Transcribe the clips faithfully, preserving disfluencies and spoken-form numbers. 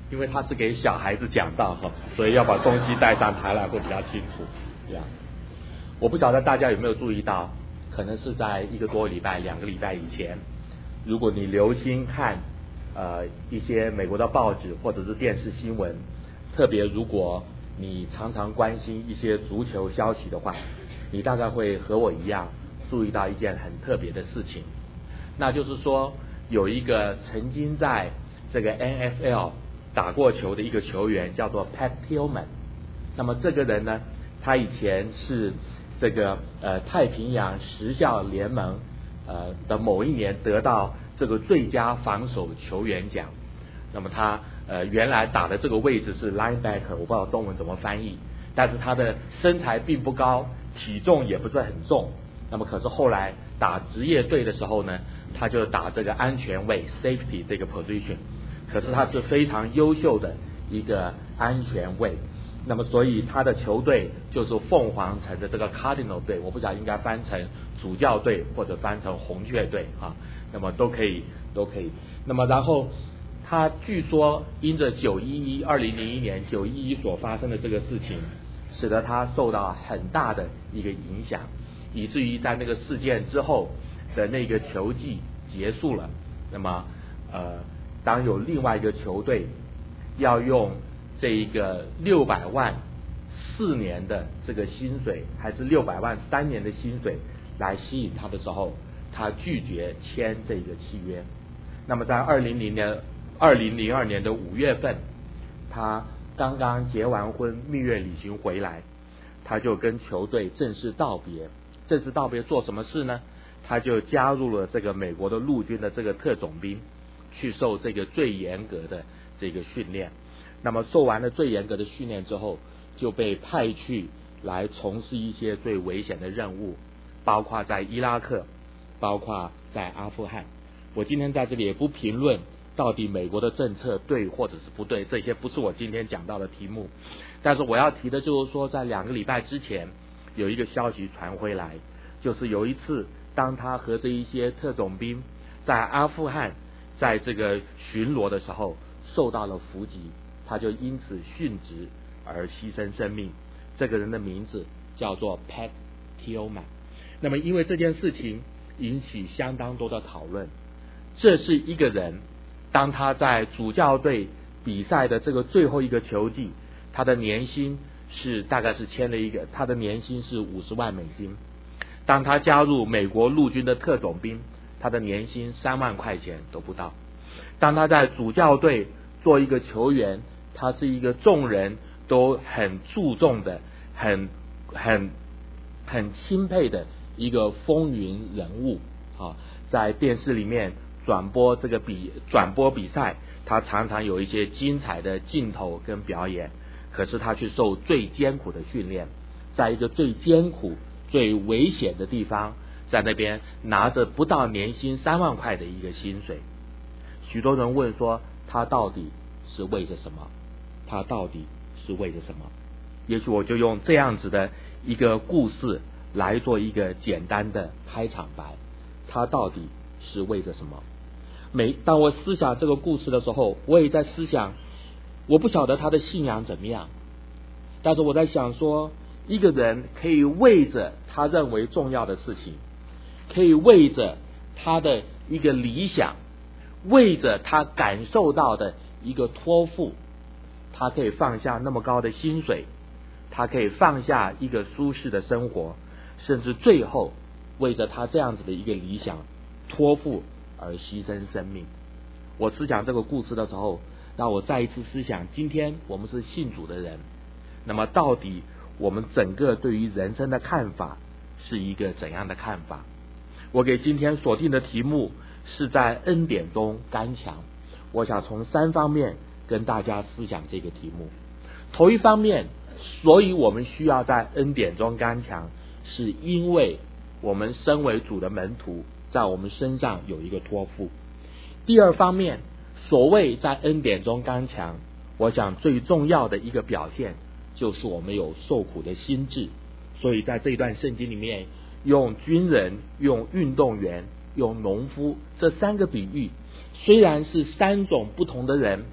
因为他是给小孩子讲道哈，所以要把东西带上台来会比较清楚。这样，我不晓得大家有没有注意到，可能是在一个多礼拜、两个礼拜以前，如果你留心看呃一些美国的报纸或者是电视新闻，特别如果你常常关心一些足球消息的话，你大概会和我一样注意到一件很特别的事情，那就是说有一个曾经在这个 N F L 打过球的一个球员叫做 Pat Tillman。 那么这个人呢，他以前是这个呃太平洋时效联盟呃的某一年得到这个最佳防守球员奖。那么他呃原来打的这个位置是 linebacker， 我不知道中文怎么翻译，但是他的身材并不高，体重也不是很重。那么可是后来打职业队的时候呢，他就打这个安全位 safety 这个 position， 可是他是非常优秀的一个安全位。那么所以他的球队就是凤凰城的这个 Cardinal 队，我不晓得应该翻成主教队或者翻成红雀队啊，那么都可以都可以。那么然后他据说因着九一一二零零一年九一一所发生的这个事情，使得他受到很大的一个影响，以至于在那个事件之后的那个球季结束了，那么呃当有另外一个球队要用这一个六百万四年的这个薪水，还是六百万三年的薪水来吸引他的时候，他拒绝签这个契约。那么在二零零年二零零二年的五月份，他刚刚结完婚，蜜月旅行回来，他就跟球队正式道别。正式道别做什么事呢？他就加入了这个美国的陆军的这个特种兵，去受这个最严格的这个训练。那么受完了最严格的训练之后，就被派去来从事一些最危险的任务，包括在伊拉克，包括在阿富汗。我今天在这里也不评论到底美国的政策对或者是不对，这些不是我今天讲到的题目。但是我要提的就是说，在两个礼拜之前有一个消息传回来，就是有一次当他和这一些特种兵在阿富汗在这个巡逻的时候受到了伏击，他就因此殉职而牺牲生命。这个人的名字叫做 Pat Tillman。 那么因为这件事情引起相当多的讨论，这是一个人当他在主教队比赛的这个最后一个球季，他的年薪是大概是签了一个，他的年薪是五十万美金。当他加入美国陆军的特种兵，他的年薪三万块钱都不到。当他在主教队做一个球员，他是一个众人都很注重的、很很很钦佩的一个风云人物啊，在电视里面转播这个比转播比赛，他常常有一些精彩的镜头跟表演。可是他去受最艰苦的训练，在一个最艰苦、最危险的地方，在那边拿着不到年薪三万块的一个薪水。许多人问说，他到底是为着什么？他到底是为着什么？也许我就用这样子的一个故事来做一个简单的开场白。他到底是为着什么？每当我思想这个故事的时候，我也在思想，我不晓得他的信仰怎么样，但是我在想说，一个人可以为着他认为重要的事情，可以为着他的一个理想，为着他感受到的一个托付，他可以放下那么高的薪水，他可以放下一个舒适的生活，甚至最后为着他这样子的一个理想托付而牺牲生命。我思想这个故事的时候，让我再一次思想，今天我们是信主的人，那么到底我们整个对于人生的看法是一个怎样的看法？我给今天锁定的题目是在恩典中刚强。我想从三方面跟大家思想这个题目。头一方面，所以我们需要在恩典中刚强，是因为我们身为主的门徒，在我们身上有一个托付。第二方面，所谓在恩典中刚强，我想最重要的一个表现就是我们有受苦的心志。所以在这一段圣经里面，用军人、用运动员、用农夫这三个比喻，虽然是三种不同的人，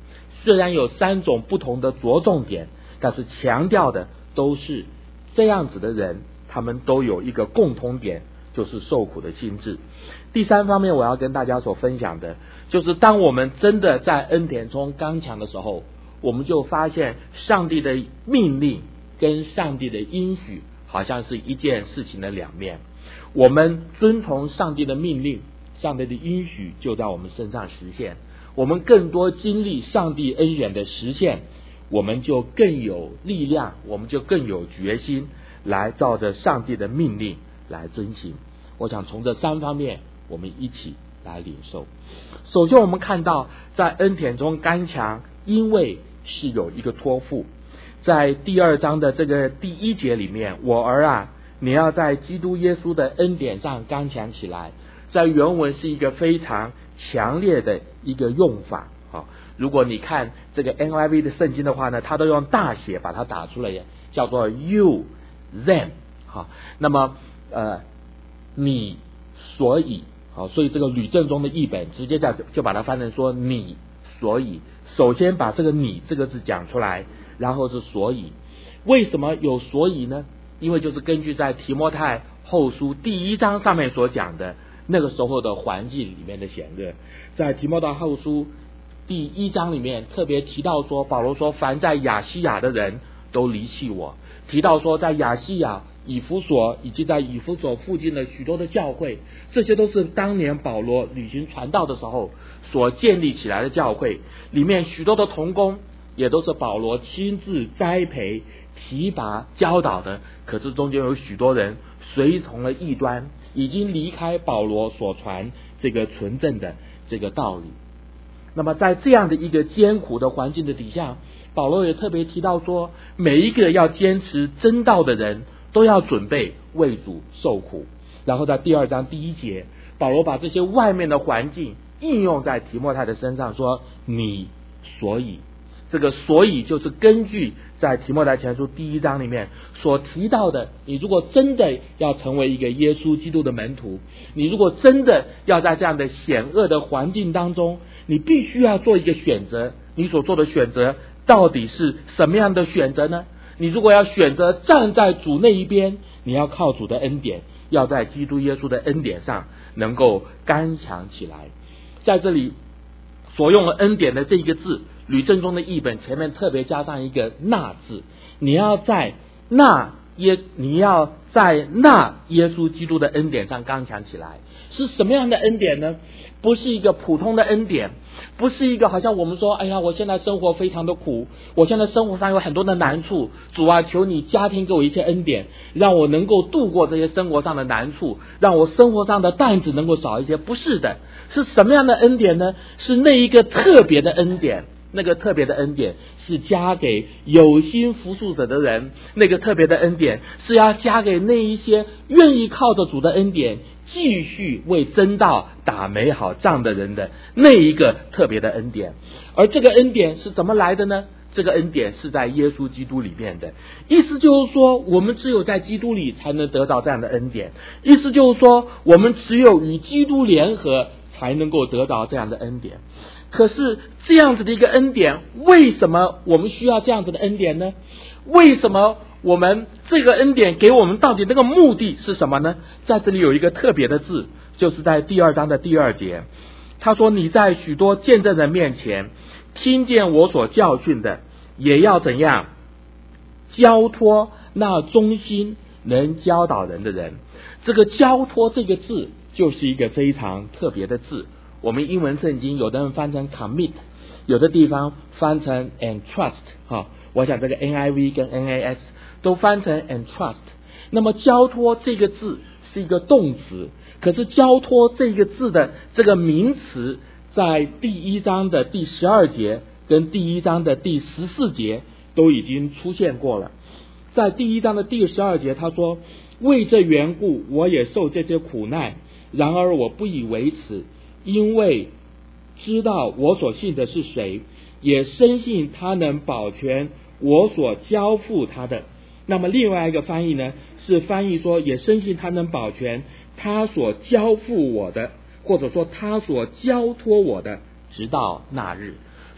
虽然有三种不同的着重点，但是强调的都是这样子的人，他们都有一个共同点，就是受苦的心志。第三方面我要跟大家所分享的，就是当我们真的在恩典中刚强的时候，我们就发现上帝的命令跟上帝的应许好像是一件事情的两面。我们遵从上帝的命令，上帝的应许就在我们身上实现，我们更多经历上帝恩典的实现，我们就更有力量，我们就更有决心来照着上帝的命令来遵行。我想从这三方面我们一起来领受。首先我们看到在恩典中刚强，因为是有一个托付。在第二章的这个第一节里面，我儿啊，你要在基督耶稣的恩典上刚强起来，在原文是一个非常强烈的一个用法。如果你看这个 N I V 的圣经的话呢，它都用大写把它打出来，叫做 you them。 好，那么呃你所以，好，所以这个吕正中的译本直接在就把它翻成说你所以，首先把这个你这个字讲出来，然后是所以。为什么有所以呢？因为就是根据在提摩太后书第一章上面所讲的那个时候的环境里面的险恶。在提摩太后书第一章里面特别提到说，保罗说凡在亚细亚的人都离弃我，提到说在亚细亚、以弗所以及在以弗所附近的许多的教会，这些都是当年保罗旅行传道的时候所建立起来的教会，里面许多的同工也都是保罗亲自栽培、提拔、教导的。可是中间有许多人随从了异端，已经离开保罗所传这个纯正的这个道理。那么在这样的一个艰苦的环境的底下，保罗也特别提到说，每一个要坚持真道的人都要准备为主受苦。然后在第二章第一节，保罗把这些外面的环境应用在提摩太的身上，说你所以，这个所以就是根据在提摩太前书第一章里面所提到的，你如果真的要成为一个耶稣基督的门徒，你如果真的要在这样的险恶的环境当中，你必须要做一个选择。你所做的选择到底是什么样的选择呢？你如果要选择站在主那一边，你要靠主的恩典，要在基督耶稣的恩典上能够刚强起来。在这里所用的恩典的这一个字，吕正中的译本前面特别加上一个那字，你要在那耶你要在那耶稣基督的恩典上刚强起来。是什么样的恩典呢？不是一个普通的恩典，不是一个好像我们说，哎呀，我现在生活非常的苦，我现在生活上有很多的难处，主啊，求你加添给我一些恩典，让我能够度过这些生活上的难处，让我生活上的担子能够少一些。不是的，是什么样的恩典呢？是那一个特别的恩典。那个特别的恩典是加给有心服侍者的人，那个特别的恩典是要加给那一些愿意靠着主的恩典继续为真道打美好仗的人的那一个特别的恩典。而这个恩典是怎么来的呢？这个恩典是在耶稣基督里面的。意思就是说，我们只有在基督里才能得到这样的恩典。意思就是说，我们只有与基督联合才能够得到这样的恩典。可是这样子的一个恩典，为什么我们需要这样子的恩典呢？为什么我们这个恩典给我们到底这个目的是什么呢？在这里有一个特别的字，就是在第二章的第二节，他说你在许多见证人面前听见我所教训的，也要怎样交托那忠心能教导人的人。这个交托这个字就是一个非常特别的字。我们英文圣经有的人翻成 commit， 有的地方翻成 entrust， 哈，我想这个 N I V 跟 N A S 都翻成 entrust。那么交托这个字是一个动词，可是交托这个字的这个名词在第一章的第十二节跟第一章的第十四节都已经出现过了。在第一章的第十二节他说，为这缘故我也受这些苦难，然而我不以为耻，因为知道我所信的是谁，也深信他能保全我所交付他的。那么另外一个翻译呢，是翻译说也深信他能保全他所交付我的，或者说他所交托我的，直到那日。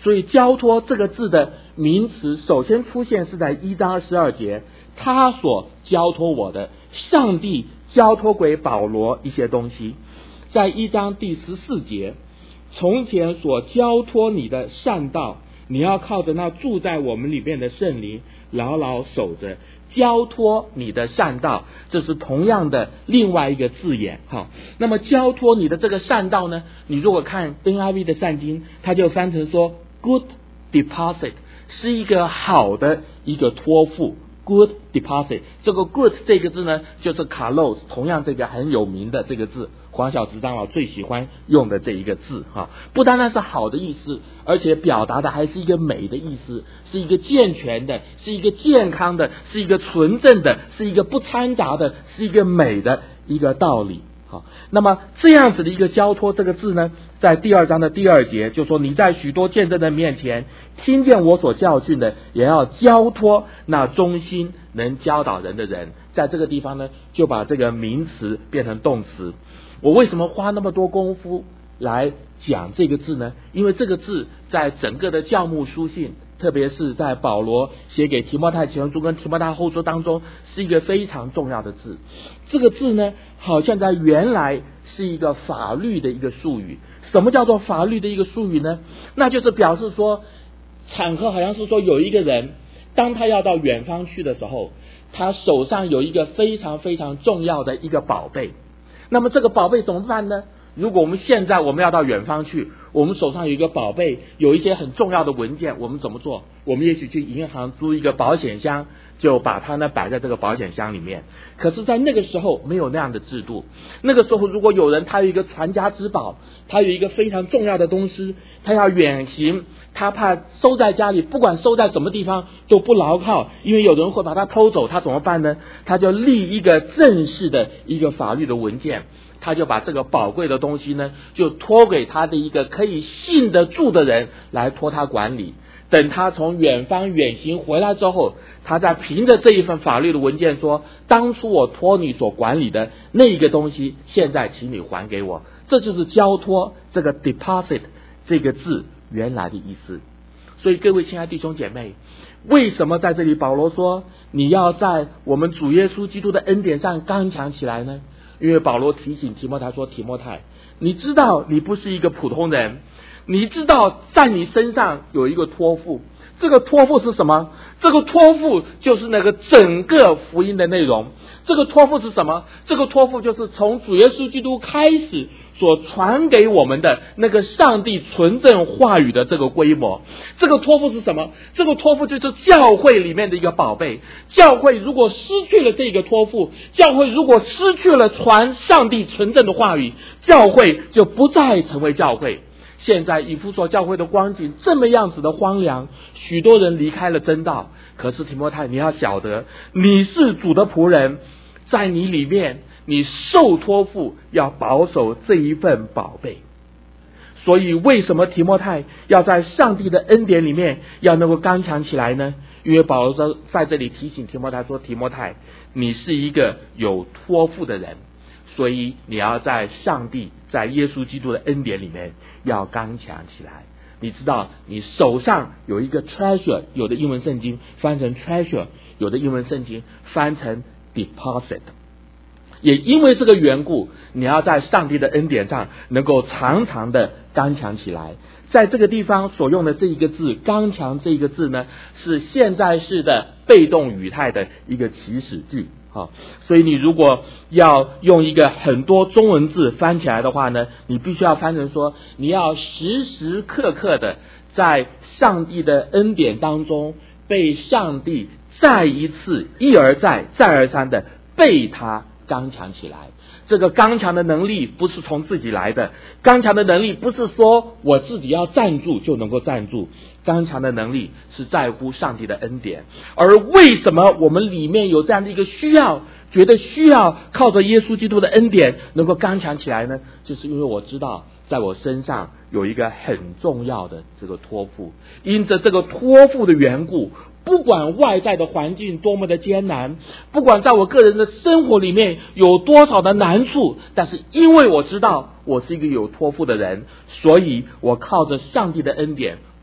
所以交托这个字的名词首先出现是在一章二十二节，他所交托我的，上帝交托给保罗一些东西。在一章第十四节，从前所交托你的善道，你要靠着那住在我们里面的圣灵牢牢守着。交托你的善道，这是同样的另外一个字眼。好，那么交托你的这个善道呢，你如果看 N I V 的圣经，它就翻成说 good deposit， 是一个好的一个托付。good deposit， 这个 good 这个字呢，就是 kalos， 同样这个很有名的这个字，黄小池长老最喜欢用的这一个字哈，不单单是好的意思，而且表达的还是一个美的意思，是一个健全的，是一个健康的，是一个纯正的，是一个不掺杂的，是一个美的一个道理。好，那么这样子的一个交托这个字呢，在第二章的第二节就说，你在许多见证的面前听见我所教训的，也要交托那忠心能教导人的人。在这个地方呢，就把这个名词变成动词。我为什么花那么多功夫来讲这个字呢？因为这个字在整个的教牧书信，特别是在保罗写给提摩太前书跟提摩太后书当中，是一个非常重要的字。这个字呢，好像在原来是一个法律的一个术语。什么叫做法律的一个术语呢？那就是表示说，场合好像是说有一个人，当他要到远方去的时候，他手上有一个非常非常重要的一个宝贝。那么这个宝贝怎么办呢？如果我们现在我们要到远方去，我们手上有一个宝贝，有一些很重要的文件，我们怎么做？我们也许去银行租一个保险箱，就把它呢摆在这个保险箱里面。可是在那个时候没有那样的制度。那个时候如果有人他有一个传家之宝，他有一个非常重要的东西，他要远行，他怕收在家里，不管收在什么地方都不牢靠，因为有人会把它偷走，他怎么办呢？他就立一个正式的一个法律的文件，他就把这个宝贵的东西呢，就托给他的一个可以信得住的人来托他管理。等他从远方远行回来之后，他再凭着这一份法律的文件说，当初我托你所管理的那一个东西，现在请你还给我。这就是交托这个 deposit 这个字原来的意思。所以各位亲爱的弟兄姐妹，为什么在这里保罗说你要在我们主耶稣基督的恩典上刚强起来呢？因为保罗提醒提摩太说，提摩太，你知道你不是一个普通人，你知道在你身上有一个托付。这个托付是什么？这个托付就是那个整个福音的内容。这个托付是什么？这个托付就是从主耶稣基督开始所传给我们的那个上帝纯正话语的这个规模。这个托付是什么？这个托付就是教会里面的一个宝贝。教会如果失去了这个托付，教会如果失去了传上帝纯正的话语，教会就不再成为教会。现在以弗所教会的光景这么样子的荒凉，许多人离开了真道。可是提摩太，你要晓得，你是主的仆人，在你里面你受托付要保守这一份宝贝。所以为什么提摩太要在上帝的恩典里面要能够刚强起来呢？因为保罗在这里提醒提摩太说，提摩太，你是一个有托付的人，所以你要在上帝在耶稣基督的恩典里面要刚强起来。你知道你手上有一个 treasure， 有的英文圣经翻成 treasure， 有的英文圣经翻成 deposit。 也因为这个缘故，你要在上帝的恩典上能够常常的刚强起来。在这个地方所用的这一个字刚强，这一个字呢，是现在式的被动语态的一个祈使句。好，所以你如果要用一个很多中文字翻起来的话呢，你必须要翻成说，你要时时刻刻的在上帝的恩典当中被上帝再一次一而再再而三的被他刚强起来。这个刚强的能力不是从自己来的，刚强的能力不是说我自己要站住就能够站住，刚强的能力是在乎上帝的恩典。而为什么我们里面有这样的一个需要，觉得需要靠着耶稣基督的恩典能够刚强起来呢？就是因为我知道在我身上有一个很重要的这个托付，因着这个托付的缘故，不管外在的环境多么的艰难，不管在我个人的生活里面有多少的难处，但是因为我知道我是一个有托付的人，所以我靠着上帝的恩典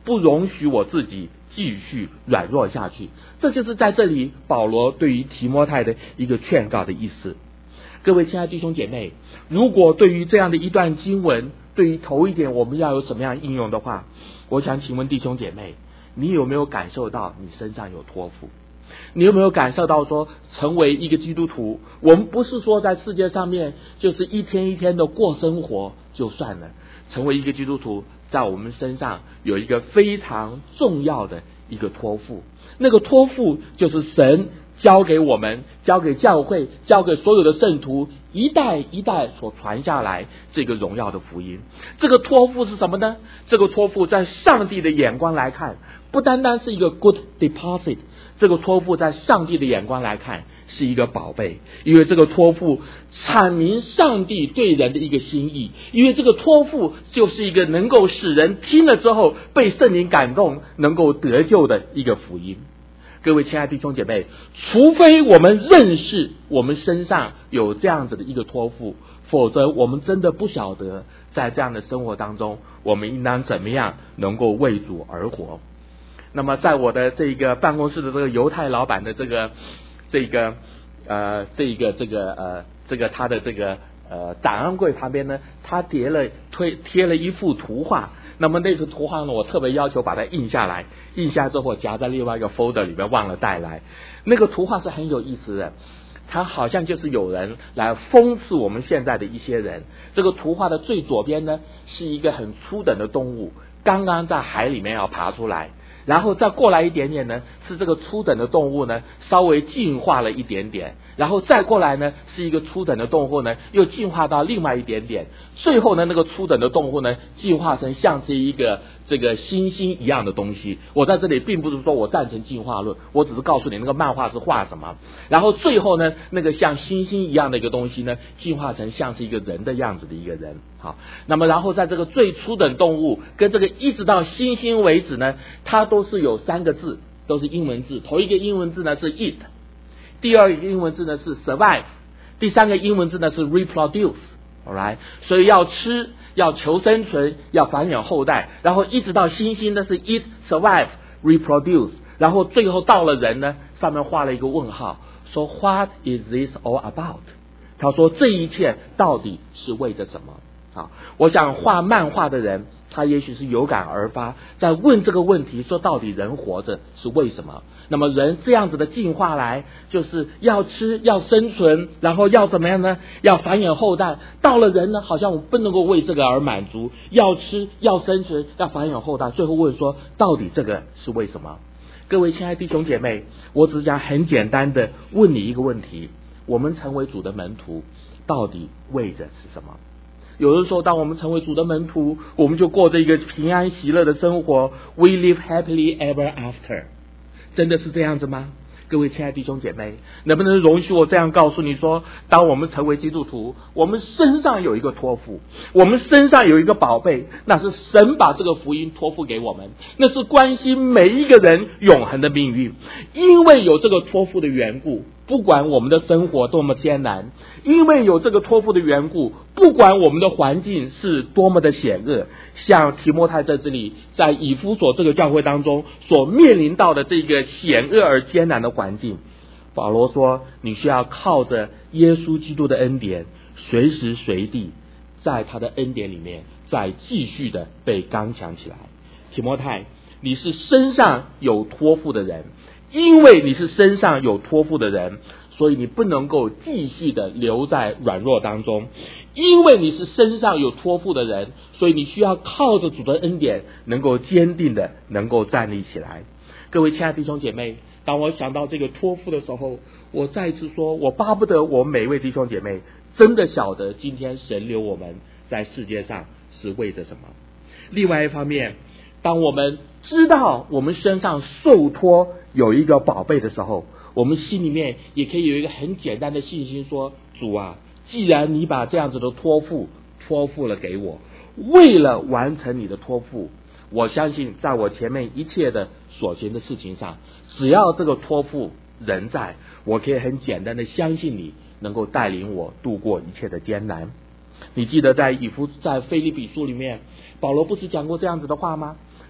不容许我自己继续软弱下去。这就是在这里保罗对于提摩太的一个劝告的意思。各位亲爱的弟兄姐妹，如果对于这样的一段经文，对于头一点我们要有什么样应用的话，我想请问弟兄姐妹，你有没有感受到你身上有托付？你有没有感受到说，成为一个基督徒，我们不是说在世界上面就是一天一天的过生活就算了，成为一个基督徒，在我们身上有一个非常重要的一个托付，那个托付就是神交给我们，交给教会，交给所有的圣徒，一代一代所传下来这个荣耀的福音。这个托付是什么呢？这个托付在上帝的眼光来看，不单单是一个 good deposit， 这个托付在上帝的眼光来看是一个宝贝，因为这个托付阐明上帝对人的一个心意，因为这个托付就是一个能够使人听了之后被圣灵感动，能够得救的一个福音。各位亲爱的弟兄姐妹，除非我们认识我们身上有这样子的一个托付，否则我们真的不晓得在这样的生活当中，我们应当怎么样能够为主而活。那么在我的这个办公室的这个犹太老板的这个这个呃这个这个呃这个他的这个呃档案柜旁边呢，他贴了推贴了一幅图画。那么那幅图画呢，我特别要求把它印下来，印下之后夹在另外一个 folder 里面，忘了带来。那个图画是很有意思的，它好像就是有人来讽刺我们现在的一些人。这个图画的最左边呢，是一个很粗等的动物，刚刚在海里面要爬出来，然后再过来一点点呢，是这个初等的动物呢稍微进化了一点点，然后再过来呢是一个初等的动物呢又进化到另外一点点，最后呢那个初等的动物呢进化成像是一个这个猩猩一样的东西。我在这里并不是说我赞成进化论，我只是告诉你那个漫画是画什么，然后最后呢那个像猩猩一样的一个东西呢进化成像是一个人的样子的一个人。好，那么然后在这个最初等动物跟这个一直到猩猩为止呢，它都是有三个字，都是英文字。头一个英文字呢是 eat， 第二个英文字呢是 survive， 第三个英文字呢是 reproduce。 alright， 所以要吃，要求生存，要繁衍后代，然后一直到猩猩呢是 eat survive reproduce， 然后最后到了人呢，上面画了一个问号，说 What is this all about？ 他说这一切到底是为着什么？啊，我想画漫画的人，他也许是有感而发，在问这个问题，说到底人活着是为什么？那么人这样子的进化来，就是要吃，要生存，然后要怎么样呢？要繁衍后代。到了人呢，好像我们不能够为这个而满足，要吃，要生存，要繁衍后代。最后问说，到底这个是为什么？各位亲爱的弟兄姐妹，我只想很简单的问你一个问题：我们成为主的门徒，到底为着是什么？有人说，当我们成为主的门徒，我们就过着一个平安喜乐的生活 We live happily ever after。 真的是这样子吗？各位亲爱的弟兄姐妹，能不能容许我这样告诉你说，当我们成为基督徒，我们身上有一个托付，我们身上有一个宝贝，那是神把这个福音托付给我们，那是关心每一个人永恒的命运。因为有这个托付的缘故，不管我们的生活多么艰难，因为有这个托付的缘故，不管我们的环境是多么的险恶，像提摩太在这里在以弗所这个教会当中所面临到的这个险恶而艰难的环境，保罗说你需要靠着耶稣基督的恩典，随时随地在他的恩典里面再继续的被刚强起来。提摩太，你是身上有托付的人，因为你是身上有托付的人，所以你不能够继续的留在软弱当中。因为你是身上有托付的人，所以你需要靠着主的恩典，能够坚定的能够站立起来。各位亲爱的弟兄姐妹，当我想到这个托付的时候，我再一次说，我巴不得我们每位弟兄姐妹真的晓得今天神留我们在世界上是为着什么。另外一方面，当我们知道我们身上受托有一个宝贝的时候，我们心里面也可以有一个很简单的信心，说主啊，既然你把这样子的托付托付了给我，为了完成你的托付，我相信在我前面一切的所行的事情上，只要这个托付仍在，我可以很简单的相信你能够带领我度过一切的艰难。你记得在以弗在腓立比书里面，保罗不是讲过这样子的话吗？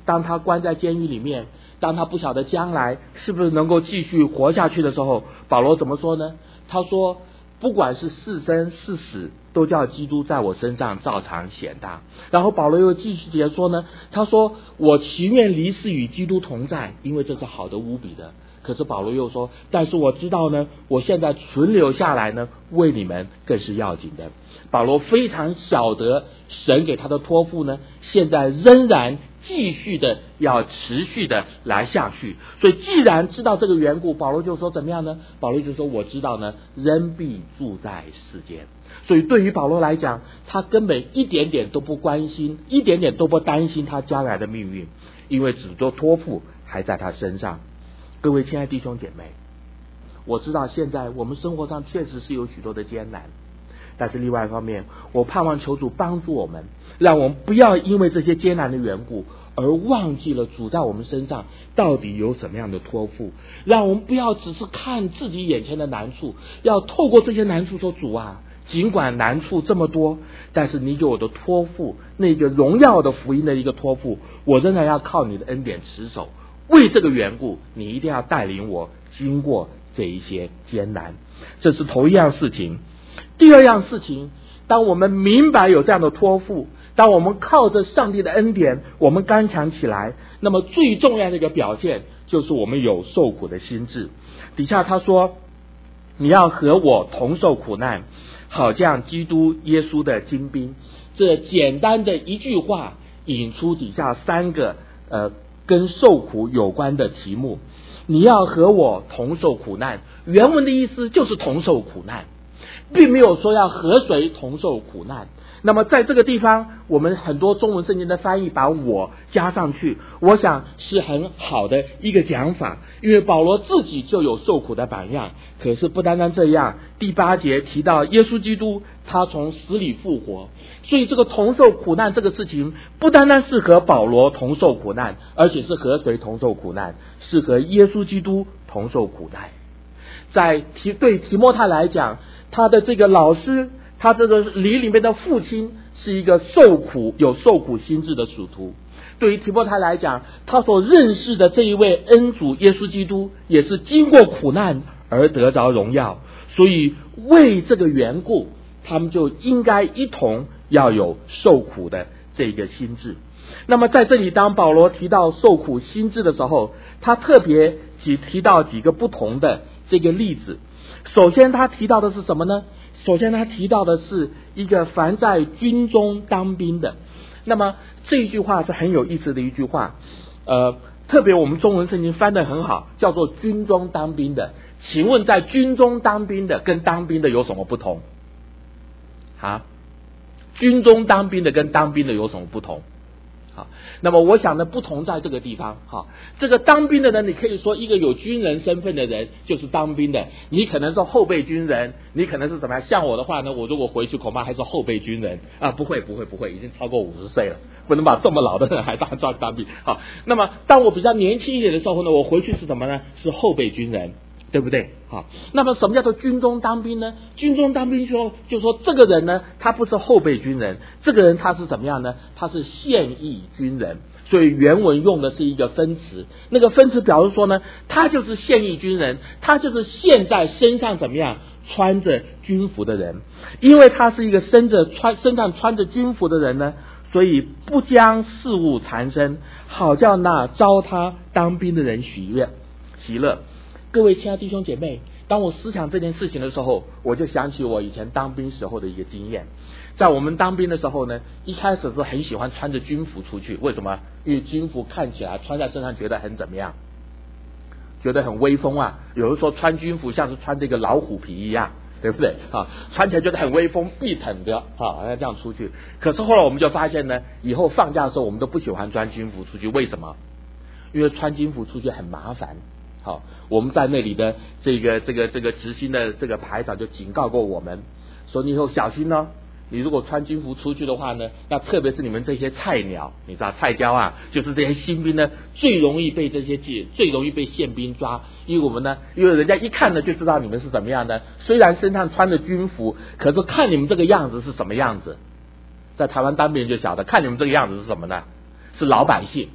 当他关在监狱里面，当他不晓得将来是不是能够继续活下去的时候，保罗怎么说呢？他说不管是是生是死，都叫基督在我身上照常显大。然后保罗又继续接说呢，他说我情愿离世与基督同在，因为这是好的无比的。可是保罗又说，但是我知道呢，我现在存留下来呢，为你们更是要紧的。保罗非常晓得神给他的托付呢，现在仍然继续的要持续的来下去。所以既然知道这个缘故，保罗就说怎么样呢？保罗就说我知道呢，人必住在世间。所以对于保罗来讲，他根本一点点都不关心，一点点都不担心他将来的命运，因为只做托付还在他身上。各位亲爱的弟兄姐妹，我知道现在我们生活上确实是有许多的艰难，但是另外一方面，我盼望求主帮助我们，让我们不要因为这些艰难的缘故而忘记了主在我们身上到底有什么样的托付，让我们不要只是看自己眼前的难处，要透过这些难处说，主啊，尽管难处这么多，但是你给我的托付，那个荣耀的福音的一个托付，我仍然要靠你的恩典持守。为这个缘故，你一定要带领我经过这一些艰难，这是头一样事情。第二样事情，当我们明白有这样的托付，当我们靠着上帝的恩典我们刚强起来，那么最重要的一个表现就是我们有受苦的心志。底下他说，你要和我同受苦难，好像基督耶稣的精兵。这简单的一句话引出底下三个呃跟受苦有关的题目。你要和我同受苦难，原文的意思就是同受苦难，并没有说要和谁同受苦难。那么在这个地方，我们很多中文圣经的翻译把我加上去，我想是很好的一个讲法，因为保罗自己就有受苦的榜样。可是不单单这样，第八节提到耶稣基督他从死里复活，所以这个同受苦难这个事情不单单是和保罗同受苦难，而且是和谁同受苦难？是和耶稣基督同受苦难。在提对提摩太来讲，他的这个老师，他这个里里面的父亲是一个受苦有受苦心志的属徒。对于提摩太来讲，他所认识的这一位恩主耶稣基督也是经过苦难而得着荣耀，所以为这个缘故，他们就应该一同要有受苦的这个心志。那么在这里，当保罗提到受苦心志的时候，他特别只提到几个不同的这个例子。首先他提到的是什么呢？首先他提到的是一个凡在军中当兵的。那么这一句话是很有意思的一句话，呃，特别我们中文圣经翻得很好，叫做军中当兵的。请问在军中当兵的跟当兵的有什么不同？啊，军中当兵的跟当兵的有什么不同？好，那么我想呢，不同在这个地方。好，这个当兵的人，你可以说一个有军人身份的人就是当兵的，你可能是后备军人，你可能是怎么样？像我的话呢，我如果回去恐怕还是后备军人啊，不会不会不会，已经超过五十岁了，不能把这么老的人还当当当兵。好，那么当我比较年轻一点的时候呢，我回去是什么呢？是后备军人。对不对？好，那么什么叫做军中当兵呢？军中当兵说，就说这个人呢，他不是后备军人，这个人他是怎么样呢？他是现役军人。所以原文用的是一个分词，那个分词表示说呢，他就是现役军人，他就是现在身上怎么样穿着军服的人。因为他是一个身着穿身上穿着军服的人呢，所以不将事物缠身，好叫那招他当兵的人喜悦喜乐。各位亲爱的弟兄姐妹，当我思想这件事情的时候，我就想起我以前当兵时候的一个经验。在我们当兵的时候呢，一开始是很喜欢穿着军服出去。为什么？因为军服看起来穿在身上觉得很怎么样？觉得很威风啊。有人说穿军服像是穿这个老虎皮一样，对不对啊？穿起来觉得很威风，必挺的啊，这样出去。可是后来我们就发现呢，以后放假的时候我们都不喜欢穿军服出去。为什么？因为穿军服出去很麻烦。好，我们在那里的这个这个这个执行的这个排长就警告过我们，说你以后小心哦，你如果穿军服出去的话呢，那特别是你们这些菜鸟，你知道菜椒啊，就是这些新兵呢，最容易被这些最容易被宪兵抓，因为我们呢，因为人家一看呢就知道你们是怎么样的，虽然身上穿着军服，可是看你们这个样子是什么样子，在台湾当兵就晓得，看你们这个样子是什么呢？是老百姓。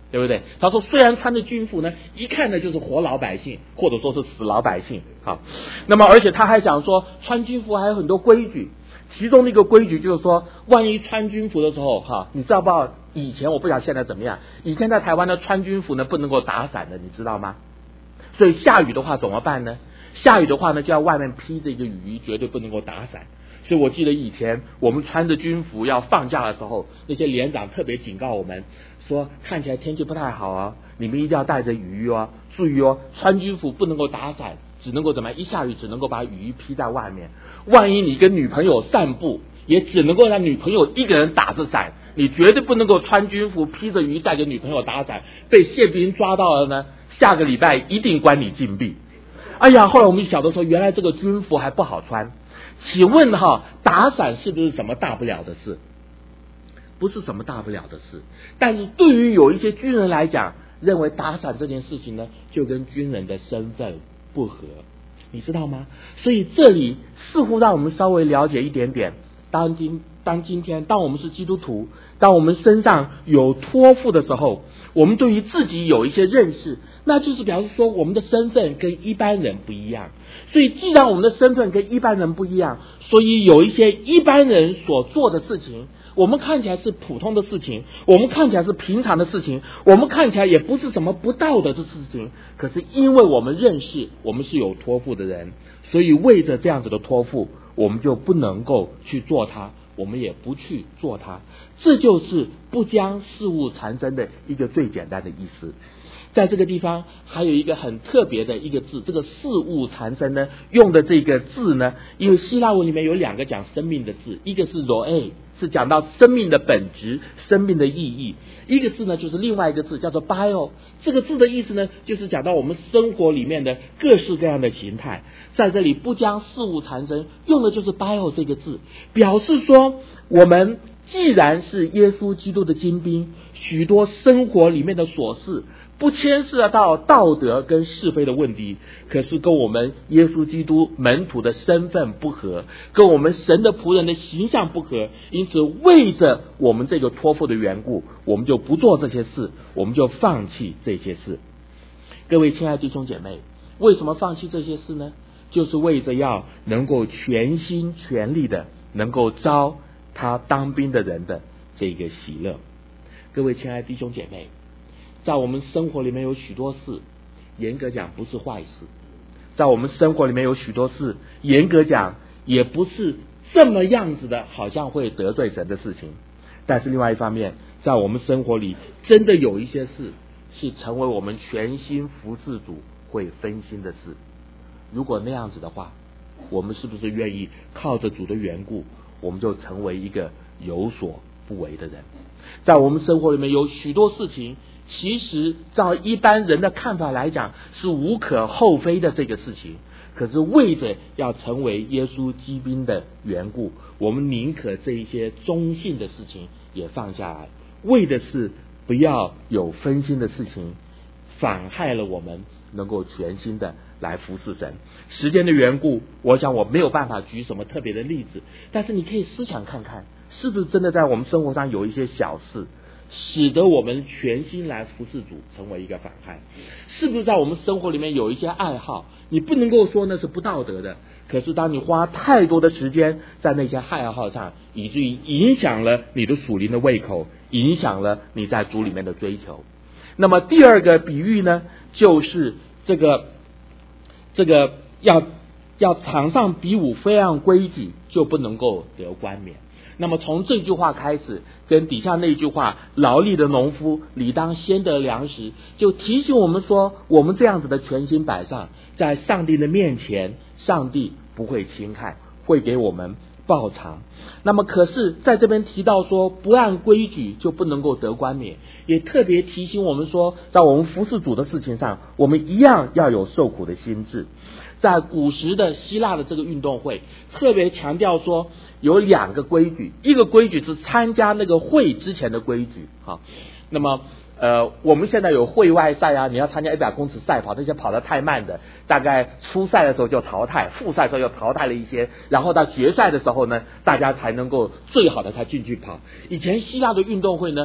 对不对？他说虽然穿着军服呢，一看呢就是活老百姓，或者说是死老百姓。好，那么而且他还讲说，穿军服还有很多规矩，其中的一个规矩就是说，万一穿军服的时候，哈，你知道不知道？以前我不晓得现在怎么样，以前在台湾的穿军服呢不能够打伞的，你知道吗？所以下雨的话怎么办呢？下雨的话呢，就要外面披着一个雨衣，绝对不能够打伞。所以我记得以前我们穿着军服要放假的时候，那些连长特别警告我们说，看起来天气不太好啊，你们一定要带着雨衣哦，注意哦，穿军服不能够打伞，只能够怎么样？一下雨只能够把雨衣披在外面。万一你跟女朋友散步，也只能够让女朋友一个人打着伞，你绝对不能够穿军服披着雨衣带着女朋友打伞。被宪兵抓到了呢，下个礼拜一定关你禁闭。哎呀，后来我们晓得说，原来这个军服还不好穿。请问哈，打伞是不是什么大不了的事？不是什么大不了的事。但是对于有一些军人来讲，认为打伞这件事情呢，就跟军人的身份不合，你知道吗？所以这里似乎让我们稍微了解一点点，当今当今天当我们是基督徒，当我们身上有托付的时候，我们对于自己有一些认识，那就是表示说我们的身份跟一般人不一样。所以既然我们的身份跟一般人不一样，所以有一些一般人所做的事情，我们看起来是普通的事情，我们看起来是平常的事情，我们看起来也不是什么不道德的事情，可是因为我们认识我们是有托付的人，所以为着这样子的托付，我们就不能够去做它，我们也不去做它。这就是不将事物缠身的一个最简单的意思。在这个地方还有一个很特别的一个字，这个事物缠身呢，用的这个字呢，因为希腊文里面有两个讲生命的字，一个是 zoe， 是讲到生命的本质、生命的意义；一个字呢，就是另外一个字叫做 bio， 这个字的意思呢，就是讲到我们生活里面的各式各样的形态。在这里不将事物缠身，用的就是 bio 这个字，表示说我们既然是耶稣基督的精兵，许多生活里面的琐事不牵涉到道德跟是非的问题，可是跟我们耶稣基督门徒的身份不合，跟我们神的仆人的形象不合，因此为着我们这个托付的缘故，我们就不做这些事，我们就放弃这些事。各位亲爱的弟兄姐妹，为什么放弃这些事呢？就是为着要能够全心全力的能够招他当兵的人的这个喜乐。各位亲爱的弟兄姐妹，在我们生活里面有许多事，严格讲不是坏事，在我们生活里面有许多事，严格讲也不是这么样子的好像会得罪神的事情。但是另外一方面，在我们生活里真的有一些事是成为我们全心服侍主会分心的事。如果那样子的话，我们是不是愿意靠着主的缘故，我们就成为一个有所不为的人？在我们生活里面有许多事情，其实照一般人的看法来讲是无可厚非的这个事情，可是为着要成为耶稣基兵的缘故，我们宁可这一些中性的事情也放下来，为的是不要有分心的事情妨害了我们能够全心的来服侍神。时间的缘故，我想我没有办法举什么特别的例子，但是你可以思想看看，是不是真的在我们生活上有一些小事使得我们全心来服侍主成为一个妨害？是不是在我们生活里面有一些爱好，你不能够说那是不道德的，可是当你花太多的时间在那些爱好上，以至于影响了你的属灵的胃口，影响了你在主里面的追求。那么第二个比喻呢，就是这个这个要要场上比武非按规矩，就不能够得冠冕。那么从这句话开始，跟底下那句话劳力的农夫理当先得粮食，就提醒我们说，我们这样子的全心摆上，在上帝的面前，上帝不会轻看，会给我们报偿。那么可是在这边提到说不按规矩就不能够得冠冕，也特别提醒我们说，在我们服侍主的事情上，我们一样要有受苦的心志。在古时的希腊的这个运动会特别强调说有两个规矩，一个规矩是参加那个会之前的规矩。好，那么呃，我们现在有会外赛啊，你要参加一百公尺赛跑，那些跑得太慢的，大概初赛的时候就淘汰，复赛的时候又淘汰了一些，然后到决赛的时候呢，大家才能够最好的才进去跑。以前希腊的运动会呢，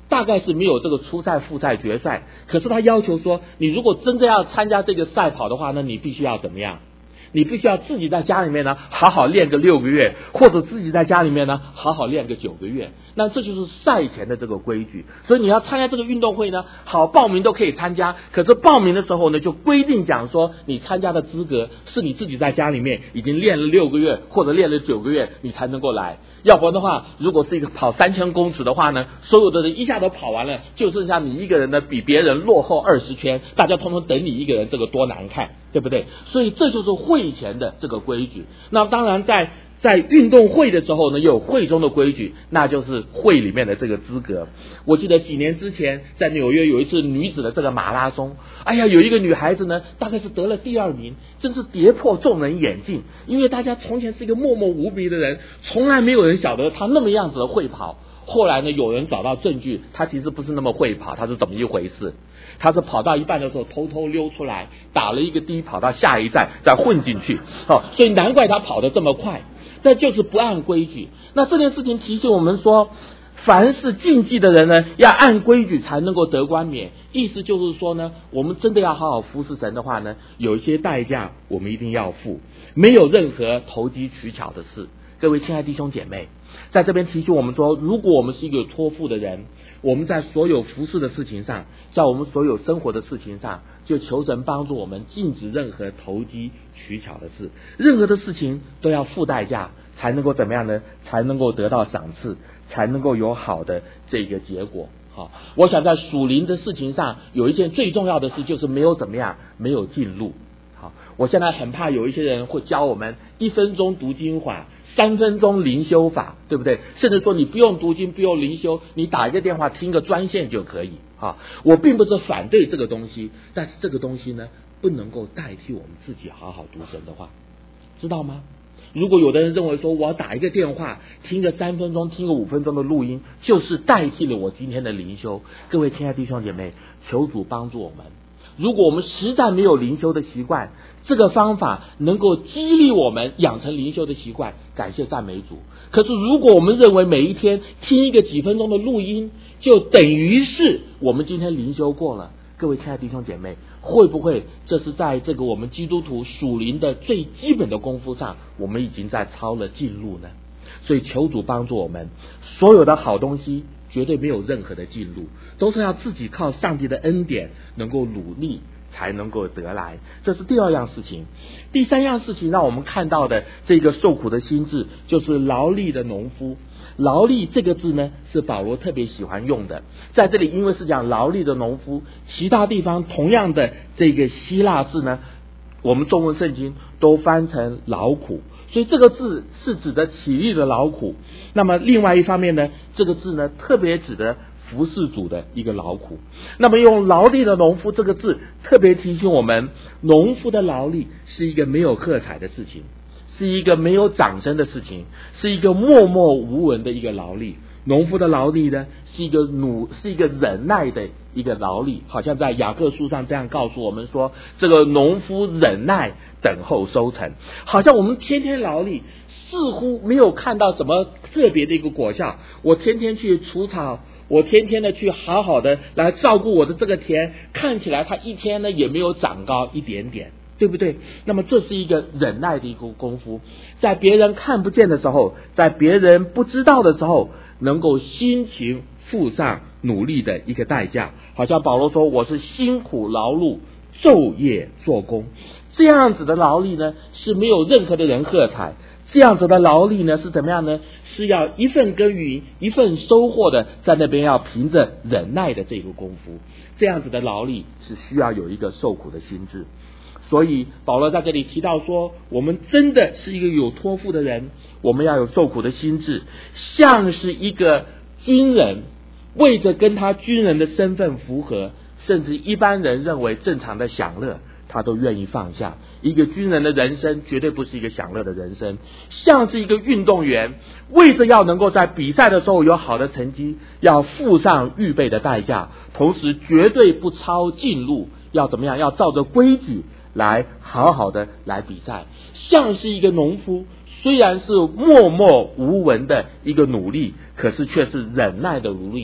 大概是没有这个初赛、复赛、决赛，可是他要求说，你如果真的要参加这个赛跑的话，那你必须要怎么样？你必须要自己在家里面呢好好练个六个月，或者自己在家里面呢好好练个九个月。那这就是赛前的这个规矩。所以你要参加这个运动会呢，好报名都可以参加，可是报名的时候呢，就规定讲说，你参加的资格是你自己在家里面已经练了六个月或者练了九个月，你才能够来。要不然的话，如果是一个跑三千公尺的话呢，所有的人一下都跑完了，就剩下你一个人呢比别人落后二十圈，大家通通等你一个人，这个多难看，对不对？所以这就是会前的这个规矩。那当然在在运动会的时候呢，有会中的规矩，那就是会里面的这个资格。我记得几年之前在纽约有一次女子的这个马拉松，哎呀，有一个女孩子呢，大概是得了第二名，真是跌破众人眼镜。因为大家从前是一个默默无名的人，从来没有人晓得她那么样子的会跑。后来呢，有人找到证据，她其实不是那么会跑，她是怎么一回事？他是跑到一半的时候偷偷溜出来，打了一个的，跑到下一站再混进去，哦，所以难怪他跑得这么快。这就是不按规矩。那这件事情提醒我们说，凡是竞技的人呢，要按规矩才能够得冠冕。意思就是说呢，我们真的要好好服侍神的话呢，有一些代价我们一定要付，没有任何投机取巧的事。各位亲爱弟兄姐妹，在这边提醒我们说，如果我们是一个有托付的人，我们在所有服事的事情上，在我们所有生活的事情上，就求神帮助我们禁止任何投机取巧的事。任何的事情都要付代价，才能够怎么样呢？才能够得到赏赐，才能够有好的这个结果。好，我想在属灵的事情上，有一件最重要的事，就是没有怎么样，没有进入。好，我现在很怕有一些人会教我们一分钟读经法，三分钟灵修法，对不对？甚至说你不用读经，不用灵修，你打一个电话听个专线就可以。啊，我并不是反对这个东西，但是这个东西呢，不能够代替我们自己好好读神的话，知道吗？如果有的人认为说，我要打一个电话，听个三分钟，听个五分钟的录音，就是代替了我今天的灵修。各位亲爱的弟兄姐妹，求主帮助我们。如果我们实在没有灵修的习惯，这个方法能够激励我们养成灵修的习惯，感谢赞美主。可是如果我们认为每一天听一个几分钟的录音，就等于是我们今天灵修过了，各位亲爱的弟兄姐妹，会不会这是在这个我们基督徒属灵的最基本的功夫上，我们已经在操了近路呢？所以求主帮助我们，所有的好东西绝对没有任何的进路，都是要自己靠上帝的恩典能够努力才能够得来。这是第二样事情。第三样事情让我们看到的这个受苦的心志，就是劳力的农夫。劳力这个字呢，是保罗特别喜欢用的，在这里因为是讲劳力的农夫，其他地方同样的这个希腊字呢，我们中文圣经都翻成劳苦，所以这个字是指的起力的劳苦。那么另外一方面呢，这个字呢特别指的服侍主的一个劳苦。那么用劳力的农夫这个字特别提醒我们，农夫的劳力是一个没有喝彩的事情，是一个没有掌声的事情，是一个默默无闻的一个劳力。农夫的劳力呢，是一个努，是一个忍耐的一个劳力，好像在雅各书上这样告诉我们说，这个农夫忍耐等候收成。好像我们天天劳力，似乎没有看到什么特别的一个果效。我天天去除草，我天天的去好好的来照顾我的这个田，看起来它一天呢也没有长高一点点，对不对？那么这是一个忍耐的一个功夫，在别人看不见的时候，在别人不知道的时候，能够辛勤付上努力的一个代价。好像保罗说，我是辛苦劳碌，昼夜做工。这样子的劳力呢，是没有任何的人喝彩。这样子的劳力呢，是怎么样呢？是要一份耕耘一份收获的，在那边要凭着忍耐的这个功夫。这样子的劳力是需要有一个受苦的心志。所以保罗在这里提到说，我们真的是一个有托付的人，我们要有受苦的心志，像是一个军人，为着跟他军人的身份符合，甚至一般人认为正常的享乐，他都愿意放下。一个军人的人生绝对不是一个享乐的人生，像是一个运动员，为着要能够在比赛的时候有好的成绩，要付上预备的代价，同时绝对不超近路，要怎么样？要照着规矩来好好的来比赛。像是一个农夫，虽然是默默无闻的一个努力，可是却是忍耐的努力，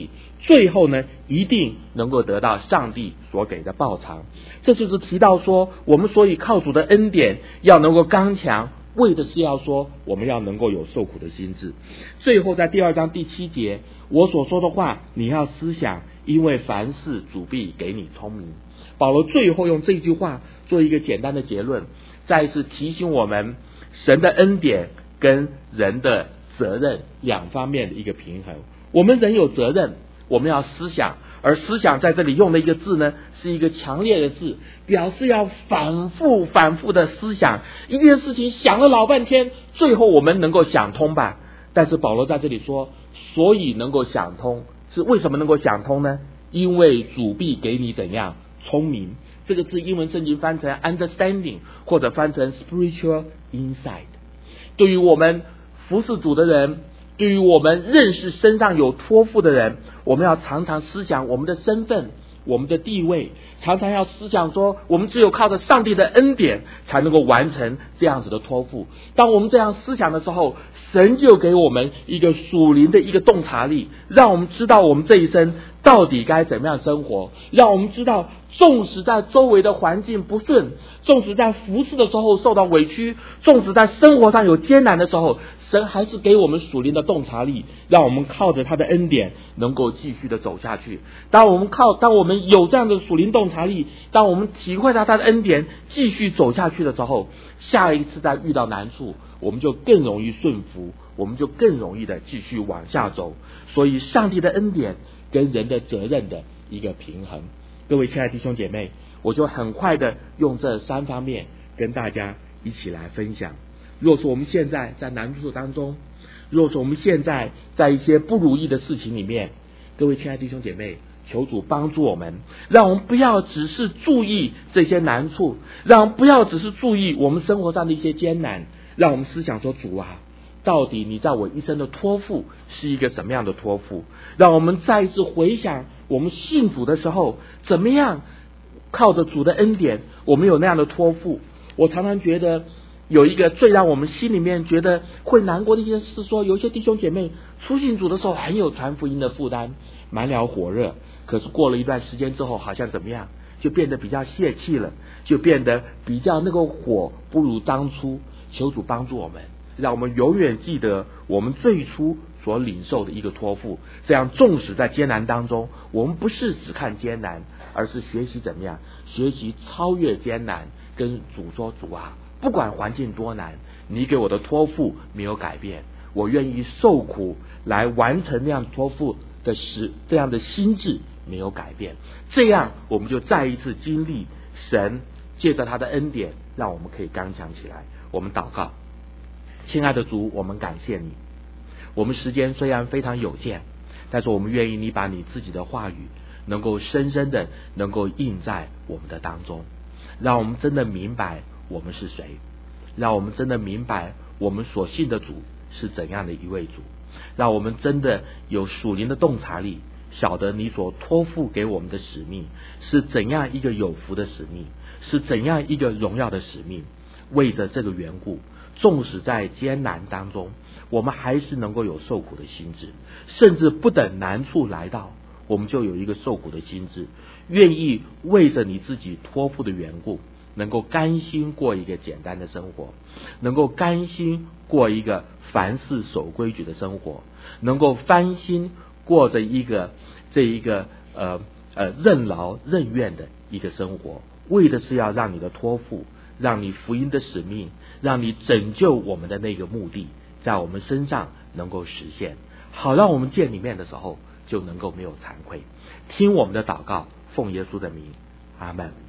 最后呢，一定能够得到上帝所给的报偿。这就是提到说，我们所以靠主的恩典要能够刚强，为的是要说我们要能够有受苦的心志。最后在第二章第七节，我所说的话你要思想，因为凡事主必给你聪明。保罗最后用这句话做一个简单的结论，再一次提醒我们神的恩典跟人的责任两方面的一个平衡。我们人有责任，我们要思想，而思想在这里用的一个字呢，是一个强烈的字，表示要反复反复的思想一件事情，想了老半天，最后我们能够想通吧。但是保罗在这里说，所以能够想通，是为什么能够想通呢？因为主必给你怎样聪明。这个字英文圣经翻成 understanding 或者翻成 spiritual insight。 对于我们服侍主的人，对于我们认识身上有托付的人，我们要常常思想我们的身份，我们的地位，常常要思想说，我们只有靠着上帝的恩典才能够完成这样子的托付。当我们这样思想的时候，神就给我们一个属灵的一个洞察力，让我们知道我们这一生到底该怎么样生活，让我们知道纵使在周围的环境不顺，纵使在服侍的时候受到委屈，纵使在生活上有艰难的时候，神还是给我们属灵的洞察力，让我们靠着他的恩典能够继续的走下去。当我们靠当我们有这样的属灵洞察力，当我们体会到他的恩典继续走下去的时候，下一次再遇到难处，我们就更容易顺服，我们就更容易的继续往下走。所以上帝的恩典跟人的责任的一个平衡。各位亲爱的弟兄姐妹，我就很快的用这三方面跟大家一起来分享。若是我们现在在难处当中，若是我们现在在一些不如意的事情里面，各位亲爱的弟兄姐妹，求主帮助我们，让我们不要只是注意这些难处，让我们不要只是注意我们生活上的一些艰难，让我们思想说，主啊，到底你在我一生的托付是一个什么样的托付？让我们再一次回想我们信主的时候，怎么样靠着主的恩典，我们有那样的托付。我常常觉得有一个最让我们心里面觉得会难过的一件事，说有一些弟兄姐妹初信主的时候很有传福音的负担，满了火热，可是过了一段时间之后，好像怎么样，就变得比较泄气了，就变得比较那个火不如当初。求主帮助我们，让我们永远记得我们最初所领受的一个托付，这样纵使在艰难当中，我们不是只看艰难，而是学习怎么样学习超越艰难，跟主说，主啊，不管环境多难，你给我的托付没有改变，我愿意受苦来完成那样托付的事，这样的心志没有改变。这样我们就再一次经历神借着他的恩典，让我们可以刚强起来。我们祷告。亲爱的主，我们感谢你，我们时间虽然非常有限，但是我们愿意你把你自己的话语能够深深的能够印在我们的当中，让我们真的明白我们是谁，让我们真的明白我们所信的主是怎样的一位主，让我们真的有属灵的洞察力，晓得你所托付给我们的使命是怎样一个有福的使命，是怎样一个荣耀的使命。为着这个缘故，纵使在艰难当中，我们还是能够有受苦的心志，甚至不等难处来到，我们就有一个受苦的心志，愿意为着你自己托付的缘故，能够甘心过一个简单的生活，能够甘心过一个凡事守规矩的生活，能够甘心过着一个这一个呃呃任劳任怨的一个生活，为的是要让你的托付，让你福音的使命，让你拯救我们的那个目的在我们身上能够实现，好让我们见你面的时候就能够没有惭愧。听我们的祷告，奉耶稣的名，阿们。